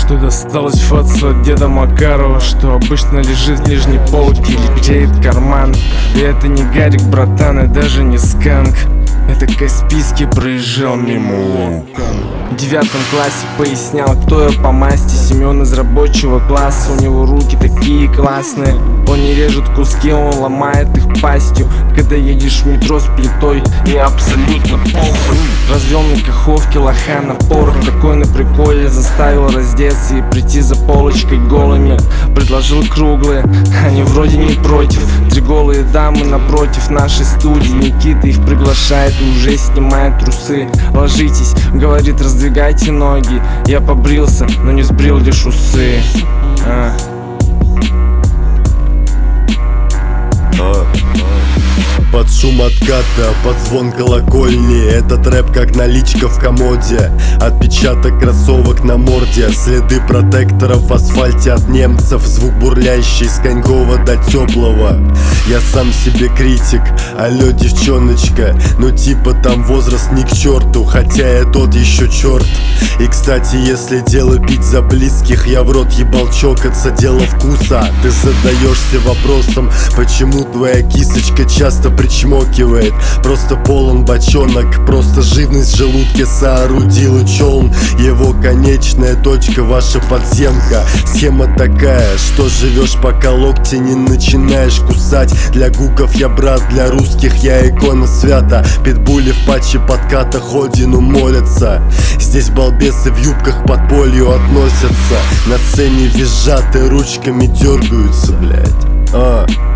Что досталось фацу от деда Макарова, что обычно лежит в нижней полке или греет карман. И это не Гарик, братан, и даже не Сканк. Это Каспийский проезжал мимо лонка. В 9 классе пояснял, кто я по масти. Семен из рабочего класса, у него руки такие классные. Он не режет куски, он ломает их пастью. Когда едешь в метро с плитой, и абсолютно похуй. Развел на Каховке лоха на порох, такой на приколе. Заставил раздеться и прийти за полочкой голыми. Предложил круглые, они вроде не против. 3 голые дамы напротив нашей студии. Никита их приглашает и уже снимает трусы. Ложитесь, говорит, раздвигайте ноги. Я побрился, но не сбрил лишь усы. Под шум отката, под звон колокольни. Этот рэп как наличка в комоде. Отпечаток кроссовок на морде. Следы протекторов в асфальте от немцев. Звук бурлящий с Конькова до Теплого. Я сам себе критик, алло, девчоночка. Ну типа там возраст ни к черту, хотя я тот еще черт. И кстати, если дело пить за близких, я в рот ебал чокаться, дело вкуса. Ты задаешься вопросом, почему твоя кисочка часто причмокивает. Просто полон бочонок, просто живность в желудке соорудил челн. Его конечная точка, ваша подземка. Схема такая, что живешь, пока локти не начинаешь кусать. Для гуков я брат, для русских я икона свята. Питбули в патче подкатах Одину молятся. Здесь балбесы в юбках под полью относятся. На сцене визжат и ручками дергаются, блять.